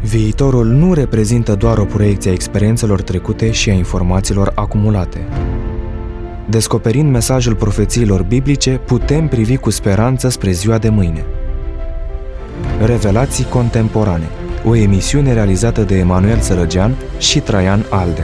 Viitorul nu reprezintă doar o proiecție a experiențelor trecute și a informațiilor acumulate. Descoperind mesajul profețiilor biblice, putem privi cu speranță spre ziua de mâine. Revelații contemporane, o emisiune realizată de Emanuel Sărăgean și Traian Aldea.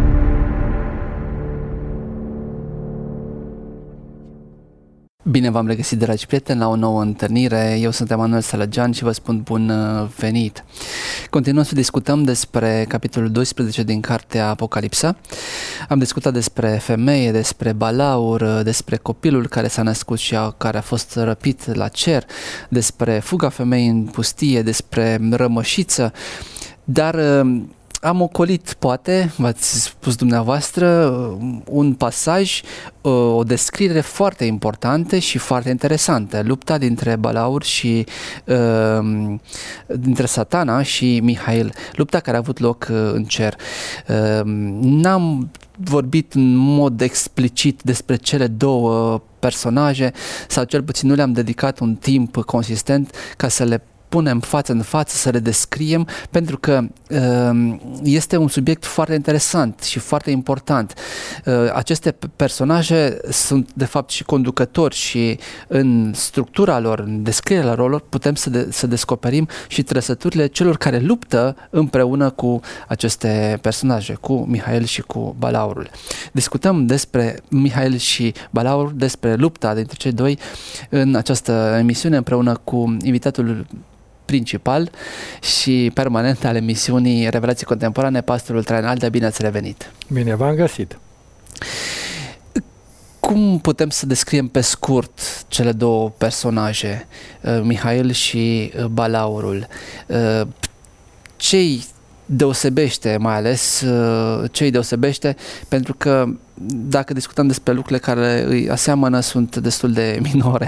Bine v-am regăsit, dragi prieteni, la o nouă întâlnire. Eu sunt Emanuel Sărăgean și vă spun bun venit. Continuăm să discutăm despre capitolul 12 din cartea Apocalipsa. Am discutat despre femeie, despre balaur, despre copilul care s-a născut și care a fost răpit la cer, despre fuga femeii în pustie, despre rămășiță, dar am ocolit, poate, v-ați spus dumneavoastră, un pasaj, o descriere foarte importantă și foarte interesantă. Lupta dintre Balaur și dintre Satana și Mihail. Lupta care a avut loc în cer. N-am vorbit în mod explicit despre cele două personaje, sau cel puțin nu le-am dedicat un timp consistent ca să le punem față în față, să le descriem, pentru că este un subiect foarte interesant și foarte important. Aceste personaje sunt de fapt și conducători și în structura lor, în descrierea lor, putem să descoperim și trăsăturile celor care luptă împreună cu aceste personaje, cu Mihail și cu Balaurul. Discutăm despre Mihail și Balaur, despre lupta dintre cei doi în această emisiune împreună cu invitatul principal și permanent al emisiunii Revelații Contemporane, pastorul Traian Aldea. Bine ați revenit! Bine v-am găsit! Cum putem să descriem pe scurt cele două personaje, Mihail și Balaurul? Ce-i deosebește, mai ales ce-i deosebește, pentru că dacă discutăm despre lucrurile care îi aseamănă, sunt destul de minore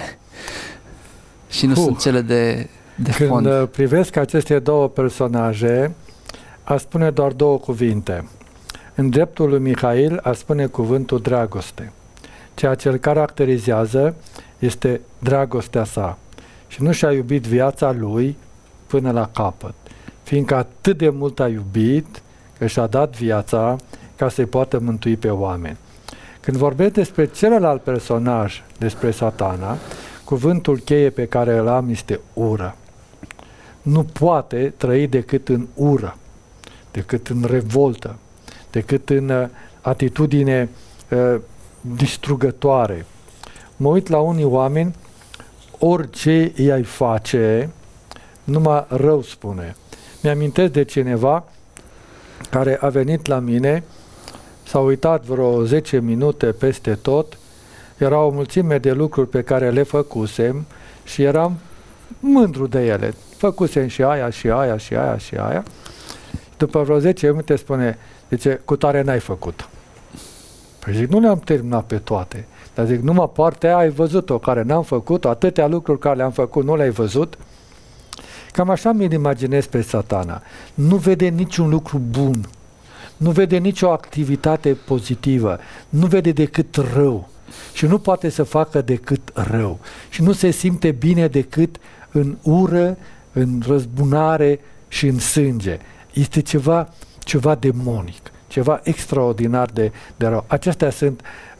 și nu sunt cele de fond. Când privesc aceste două personaje, aș spune doar două cuvinte. În dreptul lui Mihail aș spune cuvântul dragoste. Ceea ce îl caracterizează este dragostea sa. Și nu și-a iubit viața lui până la capăt. Fiindcă atât de mult a iubit că și-a dat viața ca să-i poată mântui pe oameni. Când vorbesc despre celălalt personaj, despre Satana, cuvântul cheie pe care îl am este ură. Nu poate trăi decât în ură, decât în revoltă, decât în atitudine distrugătoare. Mă uit la unii oameni, orice i-ai face, numai rău spune. Mi-amintesc de cineva care a venit la mine, s-a uitat vreo 10 minute peste tot, era o mulțime de lucruri pe care le făcusem și eram mândru de ele. Făcusem și aia, și aia, și aia, și aia. După vreo 10 minute spune, zice, cu tare n-ai făcut. Păi zic, nu le-am terminat pe toate. Dar zic, numai partea aia ai văzut-o, care n-am făcut-o, atâtea lucruri care le-am făcut, nu le-ai văzut. Cam așa mi-l imaginez pe Satana. Nu vede niciun lucru bun. Nu vede nicio activitate pozitivă. Nu vede decât rău. Și nu poate să facă decât rău. Și nu se simte bine decât în ură, în răzbunare și în sânge. Este ceva demonic, ceva extraordinar de rău. Acestea sunt,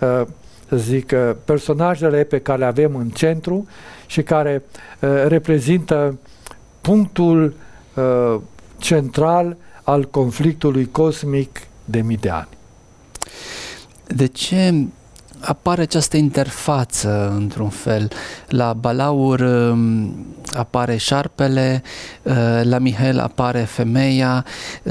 personajele pe care le avem în centru și care reprezintă punctul central al conflictului cosmic de mii de ani. De ce apare această interfață, într-un fel? La Balaur apare șarpele, la Mihail apare femeia.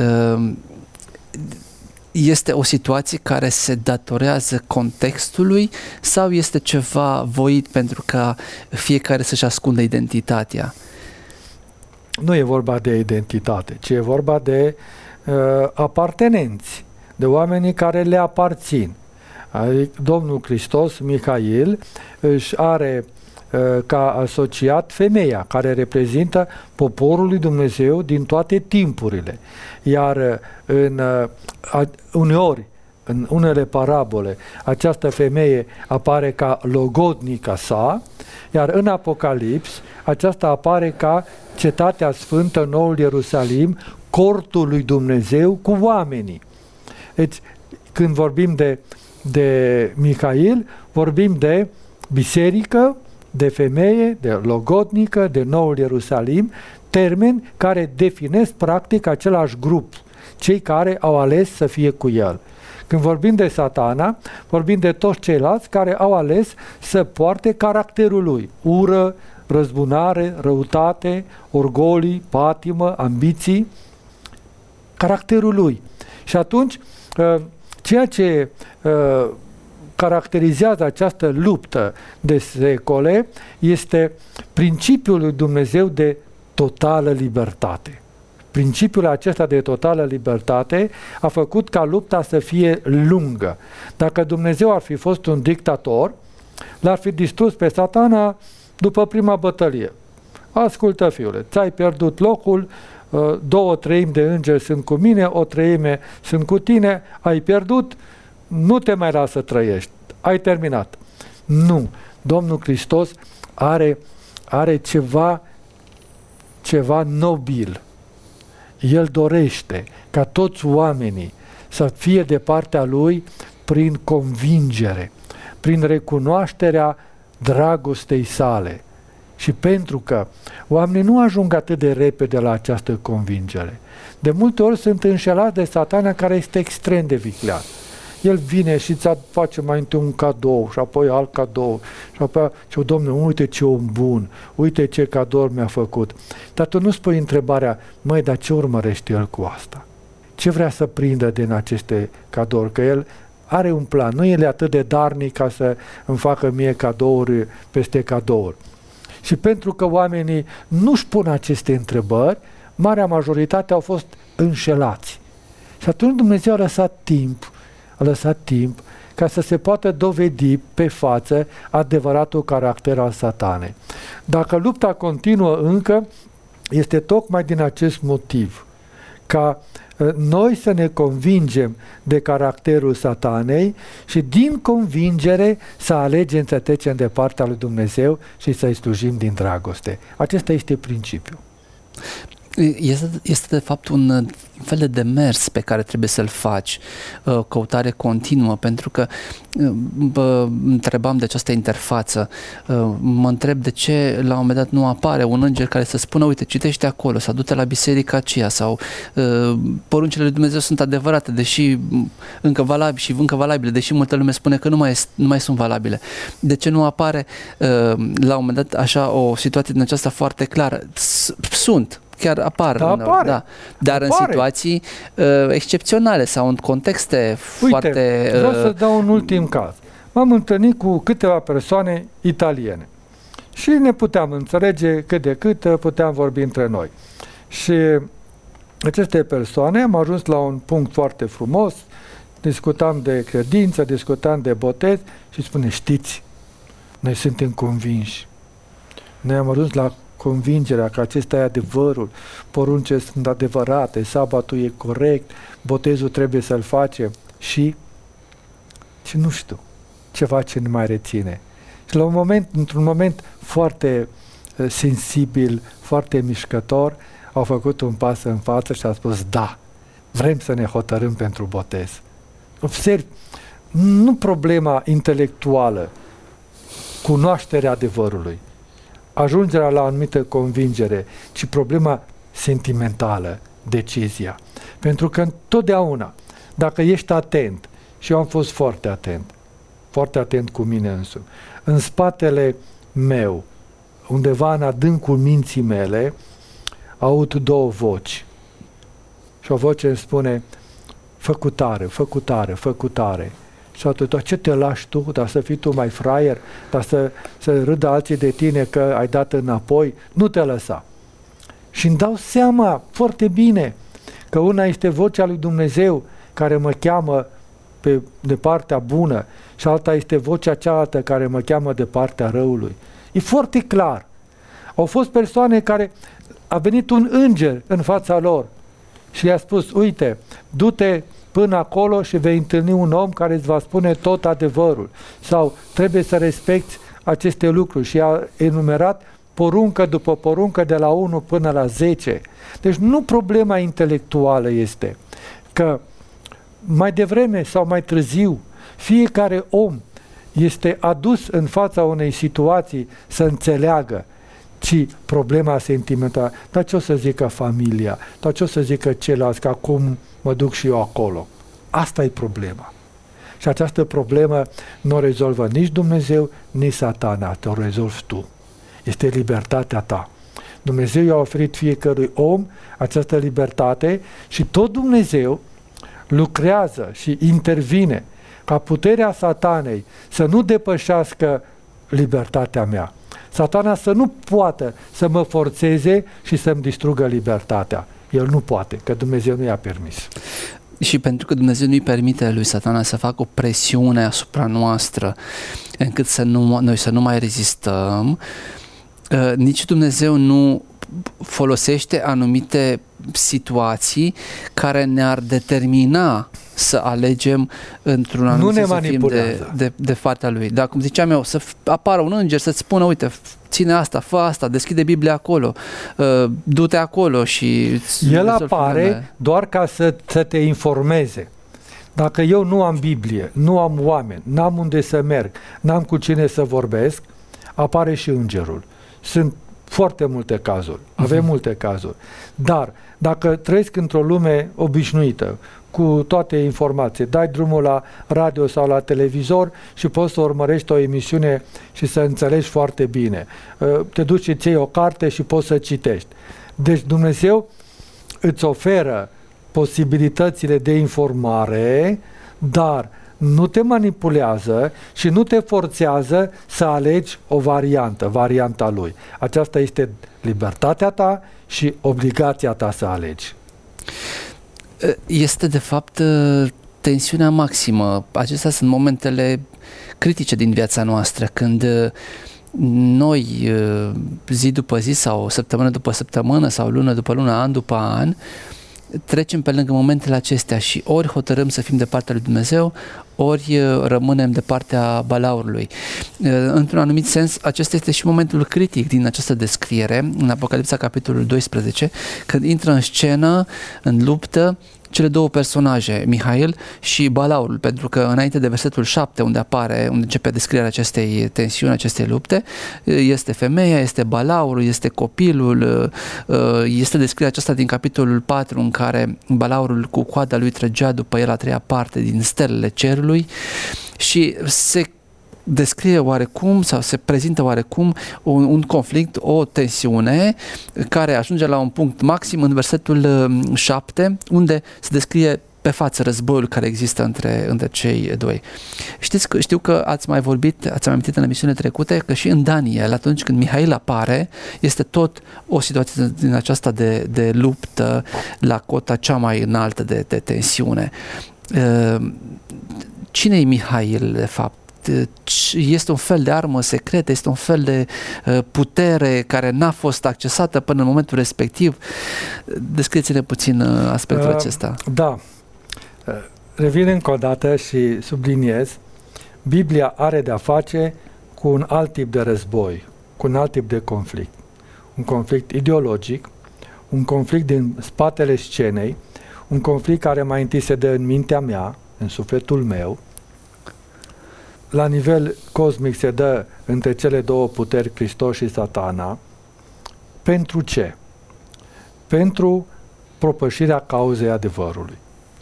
Este o situație care se datorează contextului sau este ceva voit pentru ca fiecare să-și ascundă identitatea? Nu e vorba de identitate, ci e vorba de apartenenți, de oamenii care le aparțin. Adică Domnul Hristos, Mihail, își are ca asociat femeia, care reprezintă poporul lui Dumnezeu din toate timpurile. Iar uneori, în unele parabole, această femeie apare ca logodnica sa, iar în Apocalips aceasta apare ca cetatea sfântă, noul Ierusalim, cortul lui Dumnezeu cu oamenii. Deci, când vorbim de Mihail, vorbim de biserică, de femeie, de logodnică, de Noul Ierusalim, termeni care definesc practic același grup, cei care au ales să fie cu el. Când vorbim de Satana, vorbim de toți ceilalți care au ales să poarte caracterul lui, ură, răzbunare, răutate, orgolii, patimă, ambiții, caracterul lui. Și atunci, ceea ce caracterizează această luptă de secole este principiul lui Dumnezeu de totală libertate. Principiul acesta de totală libertate a făcut ca lupta să fie lungă. Dacă Dumnezeu ar fi fost un dictator, l-ar fi distrus pe Satana după prima bătălie. Ascultă, fiule, ți-ai pierdut locul, 2/3 de îngeri sunt cu mine, 1/3 sunt cu tine, ai pierdut, nu te mai lasă să trăiești, ai terminat. Nu, Domnul Hristos are ceva nobil. El dorește ca toți oamenii să fie de partea Lui prin convingere, prin recunoașterea dragostei sale. Și pentru că oamenii nu ajung atât de repede la această convingere. De multe ori sunt înșelați de Satana, care este extrem de viclean. El vine și îți face mai întâi un cadou și apoi alt cadou și apoi zice, Dom'le, uite ce om bun, uite ce cadou mi-a făcut. Dar tu nu spui întrebarea, măi, dar ce urmărește el cu asta? Ce vrea să prindă din aceste cadouri? Că el are un plan, nu el e atât de darnic ca să îmi facă mie cadouri peste cadouri. Și pentru că oamenii nu-și pun aceste întrebări, marea majoritate au fost înșelați. Și atunci Dumnezeu a lăsat timp ca să se poată dovedi pe față adevăratul caracter al Satanei. Dacă lupta continuă încă, este tocmai din acest motiv, ca noi să ne convingem de caracterul Satanei și din convingere să alegem să trecem de partea lui Dumnezeu și să-i slujim din dragoste. Acesta este principiul. Este de fapt un fel de demers pe care trebuie să-l faci, căutare continuă, pentru că întrebam de această interfață, mă întreb de ce la un moment dat nu apare un înger care să spună, uite, citește acolo sau du-te la biserica aceea sau poruncile lui Dumnezeu sunt adevărate, deși încă valabile, deși multă lume spune că nu mai sunt valabile. De ce nu apare la un moment dat așa o situație din aceasta foarte clară? Chiar apar, da. Dar în situații excepționale sau în contexte foarte... Vreau să dau un ultim caz. M-am întâlnit cu câteva persoane italiene și ne puteam înțelege cât de cât, puteam vorbi între noi. Și aceste persoane am ajuns la un punct foarte frumos, discutam de credință, discutam de botez și spune, știți, noi suntem convinși. Noi am ajuns la convingerea că acesta e adevărul, poruncile sunt adevărate, sabatul e corect, botezul trebuie să-l facem și nu știu, ceva ce nu mai reține. Și într-un moment foarte sensibil, foarte mișcător, au făcut un pas în față și au spus, da, vrem să ne hotărâm pentru botez. Observi, nu problema intelectuală, cunoașterea adevărului, ajungerea la o anumită convingere, ci problema sentimentală, decizia. Pentru că întotdeauna, dacă ești atent, și eu am fost foarte atent cu mine însumi, în spatele meu, undeva în adâncul minții mele, aud două voci. Și o voce îmi spune, fă cu tare. Și atunci, ce te lași tu, dar să fii tu mai fraier, dar să râdă alții de tine că ai dat înapoi, nu te lăsa. Și îmi dau seama foarte bine că una este vocea lui Dumnezeu care mă cheamă de partea bună și alta este vocea cealaltă care mă cheamă de partea răului. E foarte clar. Au fost persoane care a venit un înger în fața lor și i-a spus, uite, du-te până acolo și vei întâlni un om care îți va spune tot adevărul. Sau trebuie să respecti aceste lucruri și a enumerat poruncă după poruncă de la 1 până la 10. Deci nu problema intelectuală este că mai devreme sau mai târziu fiecare om este adus în fața unei situații să înțeleagă, ci problema sentimentală. Dar ce o să zică familia? Dar ce o să zică ceilalți? Că acum mă duc și eu acolo. Asta e problema. Și această problemă nu o rezolvă nici Dumnezeu, nici Satana. Te-o rezolvi tu. Este libertatea ta. Dumnezeu i-a oferit fiecărui om această libertate și tot Dumnezeu lucrează și intervine ca puterea Satanei să nu depășească libertatea mea. Satana să nu poată să mă forțeze și să-mi distrugă libertatea. El nu poate, că Dumnezeu nu i-a permis. Și pentru că Dumnezeu nu-i permite lui Satana să facă o presiune asupra noastră încât noi să nu mai rezistăm, nici Dumnezeu nu folosește anumite situații care ne-ar determina să alegem într-un anumit să fim de fața lui. Dar cum ziceam eu, să apară un înger să-ți spună, uite, ține asta, fă asta, deschide Biblia acolo, du-te acolo și... El apare doar ca să te informeze. Dacă eu nu am Biblie, nu am oameni, n-am unde să merg, n-am cu cine să vorbesc, apare și îngerul. Sunt foarte multe cazuri, avem multe cazuri. Dar dacă trăiesc într-o lume obișnuită, cu toate informații, dai drumul la radio sau la televizor și poți să urmărești o emisiune și să înțelegi foarte bine. Te duci și îți iei o carte și poți să citești. Deci Dumnezeu îți oferă posibilitățile de informare, dar nu te manipulează și nu te forțează să alegi o varianta lui. Aceasta este libertatea ta și obligația ta să alegi. Este de fapt tensiunea maximă. Acestea sunt momentele critice din viața noastră, când noi zi după zi sau săptămână după săptămână sau lună după lună, an după an, trecem pe lângă momentele acestea și ori hotărâm să fim de partea lui Dumnezeu, ori rămânem de partea balaurului. Într-un anumit sens, acesta este și momentul critic din această descriere, în Apocalipsa capitolul 12, când intră în scenă, în luptă, cele două personaje, Mihail și Balaurul, pentru că înainte de versetul 7, unde începe descrierea acestei tensiuni, acestei lupte, este femeia, este Balaurul, este copilul, este descrierea aceasta din capitolul 4, în care Balaurul cu coada lui trăgea după el a treia parte din stelele cerului și se descrie oarecum sau se prezintă oarecum un conflict, o tensiune care ajunge la un punct maxim în versetul 7, unde se descrie pe față războiul care există între cei doi. Știu că ați mai amintit în emisiunile trecute că și în Daniel, atunci când Mihail apare, este tot o situație din aceasta de luptă la cota cea mai înaltă de tensiune. Cine e Mihail, de fapt? Este un fel de armă secretă, este un fel de putere care n-a fost accesată până în momentul respectiv. Descrieți-ne puțin aspectul acesta. Da. Revin încă o dată și subliniez, Biblia are de-a face cu un alt tip de război, cu un alt tip de conflict. Un conflict ideologic, un conflict din spatele scenei, un conflict care mai întâi se dă în mintea mea, în sufletul meu. La nivel cosmic se dă între cele două puteri, Hristos și Satana. Pentru ce? Pentru propășirea cauzei adevărului.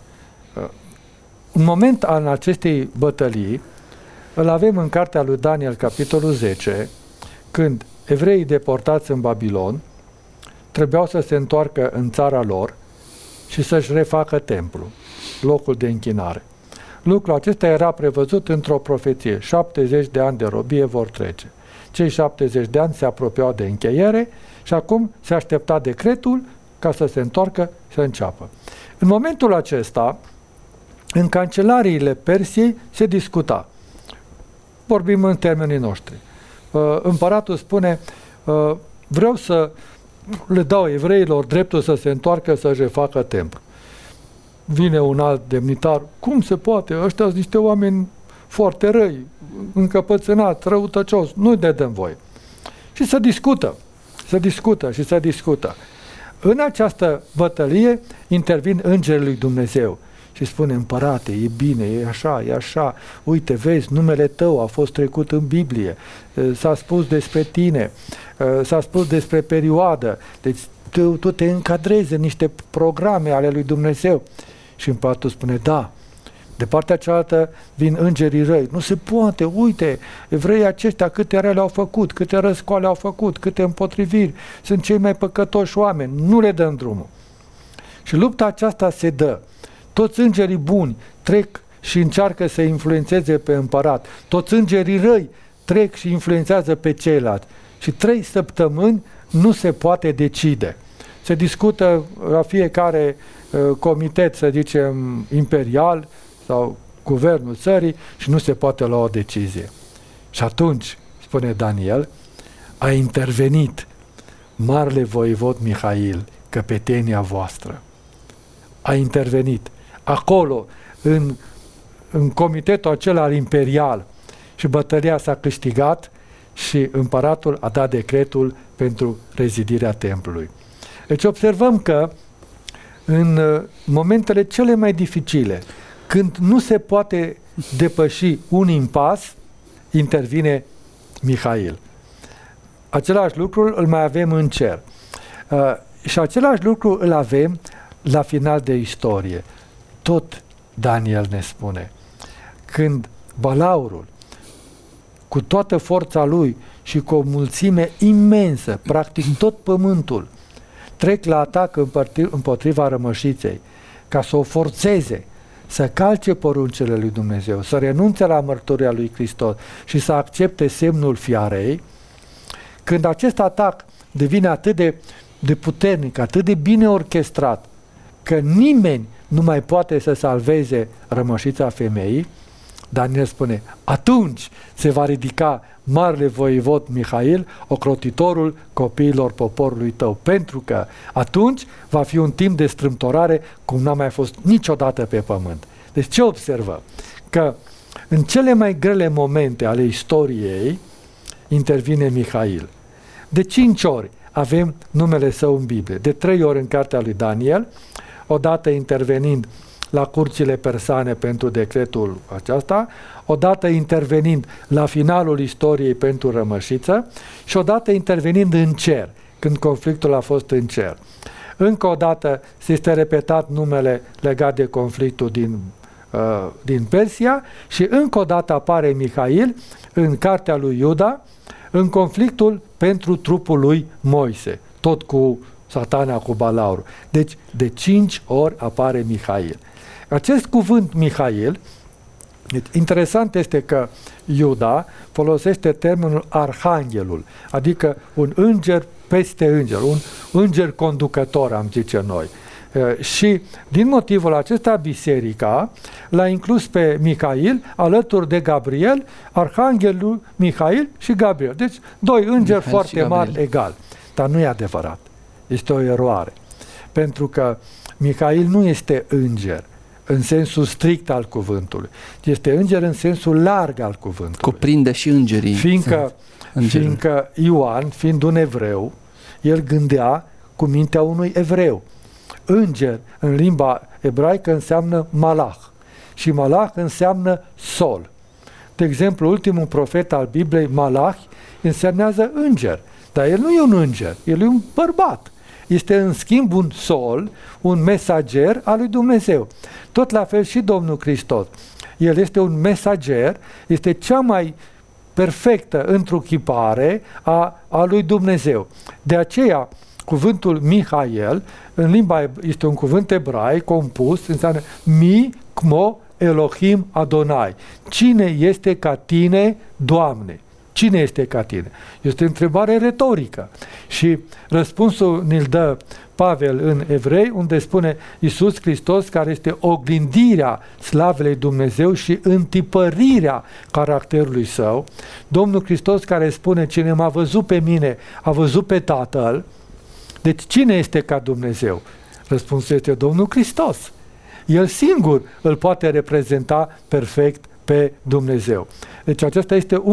Un moment al acestei bătălii îl avem în cartea lui Daniel, capitolul 10, când evreii deportați în Babilon trebuiau să se întoarcă în țara lor și să-și refacă templul, locul de închinare. Lucrul acesta era prevăzut într-o profeție. 70 de ani de robie vor trece. Cei 70 de ani se apropiau de încheiere și acum se aștepta decretul ca să se întoarcă și să înceapă. În momentul acesta, în cancelariile Persiei se discuta. Vorbim în termenii noștri. Împăratul spune, vreau să le dau evreilor dreptul să se întoarcă să-și refacă templu. Vine un alt demnitar, cum se poate? Ăștia sunt niște oameni foarte răi, încăpățânați, răutăcioși, nu-i dăm voie. Și se discută. În această bătălie intervin îngerii lui Dumnezeu și spune: împărate, e bine, e așa, uite, vezi, numele tău a fost trecut în Biblie, s-a spus despre tine, s-a spus despre perioadă, deci tu te încadrezi în niște programe ale lui Dumnezeu. Și împăratul spune: da. De partea cealaltă vin îngerii răi. Nu se poate, uite, evreii aceștia câte rele au făcut, câte răscoale au făcut, câte împotriviri, sunt cei mai păcătoși oameni, nu le dăm drumul. Și lupta aceasta se dă. Toți îngerii buni trec și încearcă să influențeze pe împărat. Toți îngerii răi trec și influențează pe ceilalți. Și 3 săptămâni nu se poate decide. Se discută la fiecare comitet, să zicem, imperial sau guvernul țării și nu se poate lua o decizie. Și atunci, spune Daniel, a intervenit marele voievod Mihail, căpetenia voastră. A intervenit acolo, în comitetul acela imperial, și bătălia s-a câștigat și împăratul a dat decretul pentru rezidirea templului. Deci observăm că în momentele cele mai dificile, când nu se poate depăși un impas, intervine Mihail. Același lucru îl mai avem în cer. Și același lucru îl avem la final de istorie. Tot Daniel ne spune. Când balaurul, cu toată forța lui și cu o mulțime imensă, practic tot pământul, trec la atac împotriva rămășiței, ca să o forțeze să calce poruncile lui Dumnezeu, să renunțe la mărturia lui Hristos și să accepte semnul fiarei, când acest atac devine atât de puternic, atât de bine orchestrat, că nimeni nu mai poate să salveze rămășița femeii, Daniel spune: atunci se va ridica marele voievod Mihail, ocrotitorul copiilor poporului tău, pentru că atunci va fi un timp de strâmtorare cum n-a mai fost niciodată pe pământ. Deci ce observăm? Că în cele mai grele momente ale istoriei intervine Mihail. De 5 ori avem numele său în Biblie, de 3 ori în cartea lui Daniel, odată intervenind la curțile persane pentru decretul acesta, odată intervenind la finalul istoriei pentru rămășiță și odată intervenind în cer, când conflictul a fost în cer. Încă o dată se este repetat numele legat de conflictul din Persia și încă o dată apare Mihail în cartea lui Iuda, în conflictul pentru trupul lui Moise, tot cu Satana, cu balaurul. Deci de 5 ori apare Mihail. Acest cuvânt Mihail, interesant este că Iuda folosește termenul arhanghelul, adică un înger peste înger, un înger conducător, am zice noi. Și din motivul acesta biserica l-a inclus pe Mihail alături de Gabriel, arhanghelul Mihail și Gabriel. Deci 2 îngeri foarte mari egal. Dar nu e adevărat. Este o eroare. Pentru că Mihail nu este înger în sensul strict al cuvântului. Este înger în sensul larg al cuvântului. Cuprinde și îngerii. Fiindcă Ioan, fiind un evreu, el gândea cu mintea unui evreu. Înger în limba ebraică înseamnă malach și malach înseamnă sol. De exemplu, ultimul profet al Bibliei, Malach, însemnează înger, dar el nu e un înger, el e un bărbat. Este în schimb un sol, un mesager al lui Dumnezeu. Tot la fel și Domnul Hristos. El este un mesager, este cea mai perfectă întruchipare a lui Dumnezeu. De aceea, cuvântul Mihail, în limba este un cuvânt ebraic compus, înseamnă Mi, Kmo, Elohim, Adonai. Cine este ca tine, Doamne? Cine este ca tine? Este o întrebare retorică. Și răspunsul ne-l dă Pavel în Evrei, unde spune Iisus Hristos, care este oglindirea slavei Dumnezeu și întipărirea caracterului său. Domnul Hristos care spune: cine m-a văzut pe mine, a văzut pe Tatăl. Deci cine este ca Dumnezeu? Răspunsul este Domnul Hristos. El singur îl poate reprezenta perfect pe Dumnezeu. Deci aceasta este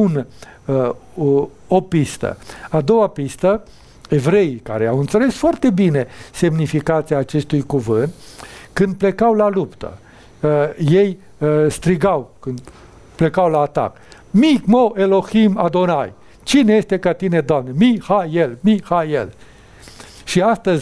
o pistă. A doua pistă, evreii care au înțeles foarte bine semnificația acestui cuvânt, când plecau la luptă, ei strigau când plecau la atac: Mi mo Elohim Adonai, cine este ca tine, Doamne? Mihael, Mihael. Și astăzi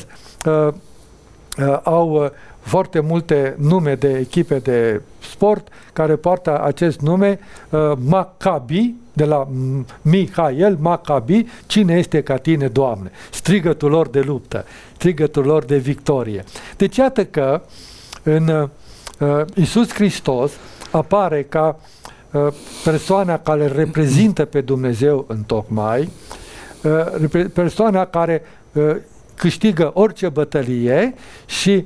au foarte multe nume de echipe de sport care poartă acest nume, Maccabi, de la Mihael, Maccabi, cine este ca tine, Doamne? Strigătul lor de luptă, strigătul lor de victorie. Deci iată că în Iisus Hristos apare ca persoana care reprezintă pe Dumnezeu întocmai, persoana care câștigă orice bătălie și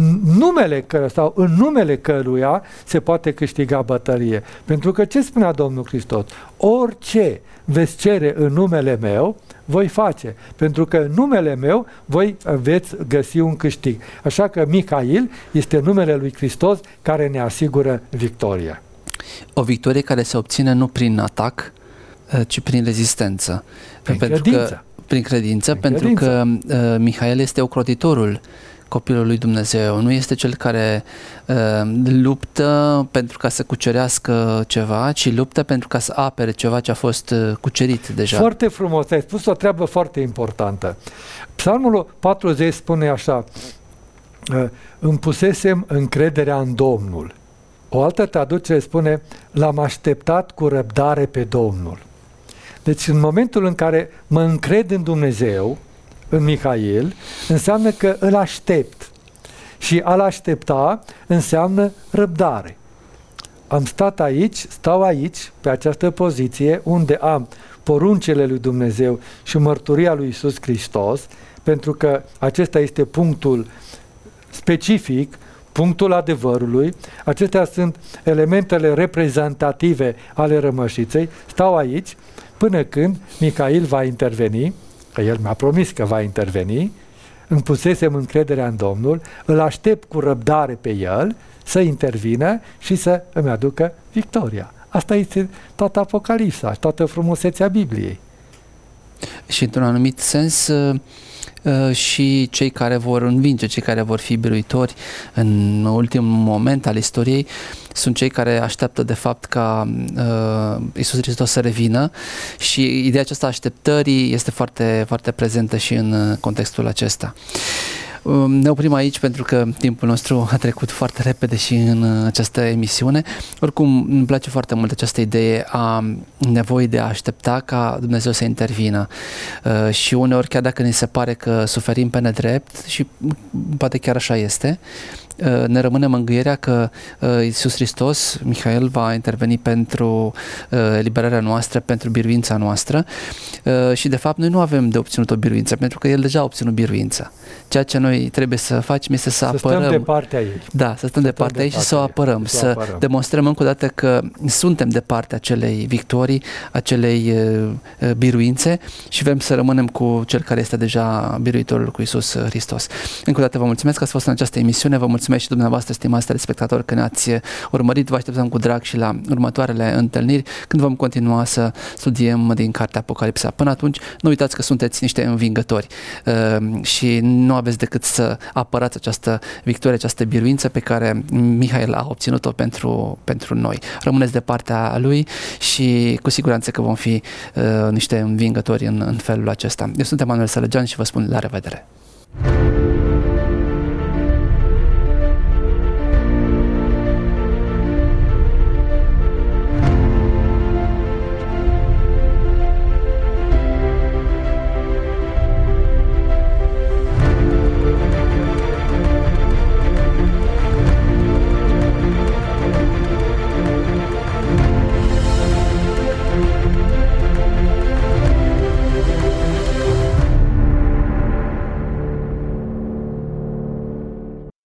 în numele căruia se poate câștiga bătălie. Pentru că ce spunea Domnul Hristos? Orice veți cere în numele meu, voi face, pentru că în numele meu voi veți găsi un câștig. Așa că Mihail este numele lui Hristos care ne asigură victoria. O victorie care se obține nu prin atac, ci prin rezistență. Prin credință, pentru că Mihail este ocrotitorul copilul lui Dumnezeu, nu este cel care luptă pentru ca să cucerească ceva, ci luptă pentru ca să apere ceva ce a fost cucerit deja. Foarte frumos, ai spus o treabă foarte importantă. Psalmul 40 spune așa: îmi pusesem încrederea în Domnul. O altă traducere spune: l-am așteptat cu răbdare pe Domnul. Deci în momentul în care mă încred în Dumnezeu, în Mihail, înseamnă că îl aștept. Și a-l aștepta înseamnă răbdare. Stau aici, pe această poziție, unde am poruncile lui Dumnezeu și mărturia lui Iisus Hristos, pentru că acesta este punctul specific, punctul adevărului. Acestea sunt elementele reprezentative ale rămășiței. Stau aici până când Mihail va interveni, că el mi-a promis că va interveni, îmi pusesem încrederea în Domnul, îl aștept cu răbdare pe el să intervină și să îmi aducă victoria. Asta este toată Apocalipsa, toată frumusețea Bibliei. Și într-un anumit sens și cei care vor învinge, cei care vor fi biruitori în ultimul moment al istoriei, sunt cei care așteaptă de fapt ca Iisus Hristos să revină, și ideea aceasta a așteptării este foarte, foarte prezentă și în contextul acesta. Ne oprim aici pentru că timpul nostru a trecut foarte repede și în această emisiune. Oricum, îmi place foarte mult această idee a nevoii de a aștepta ca Dumnezeu să intervină. Și uneori, chiar dacă ne se pare că suferim pe nedrept, și poate chiar așa este, ne rămâne mângâierea că Iisus Hristos, Mihail, va interveni pentru eliberarea noastră, pentru biruința noastră, și de fapt noi nu avem de obținut o biruință, pentru că El deja a obținut biruință. Ceea ce noi trebuie să facem este să apărăm. Stăm de partea ei. Da, să stăm de partea ei și să o apărăm, să demonstrăm încă o dată că suntem de partea acelei victorii, acelei biruințe, și vrem să rămânem cu Cel care este deja biruitorul, cu Iisus Hristos. Încă o dată vă mulțumesc că ați fost în această emisiune, vă mulțumesc și dumneavoastră, stimați telespectatori, că ne-ați urmărit. Vă așteptăm cu drag și la următoarele întâlniri, când vom continua să studiem din cartea Apocalipsa. Până atunci, nu uitați că sunteți niște învingători și nu aveți decât să apărați această victorie, această biruință pe care Mihail a obținut-o pentru noi. Rămâneți de partea lui și cu siguranță că vom fi niște învingători în felul acesta. Eu sunt Emanuel Sălăgean și vă spun la revedere!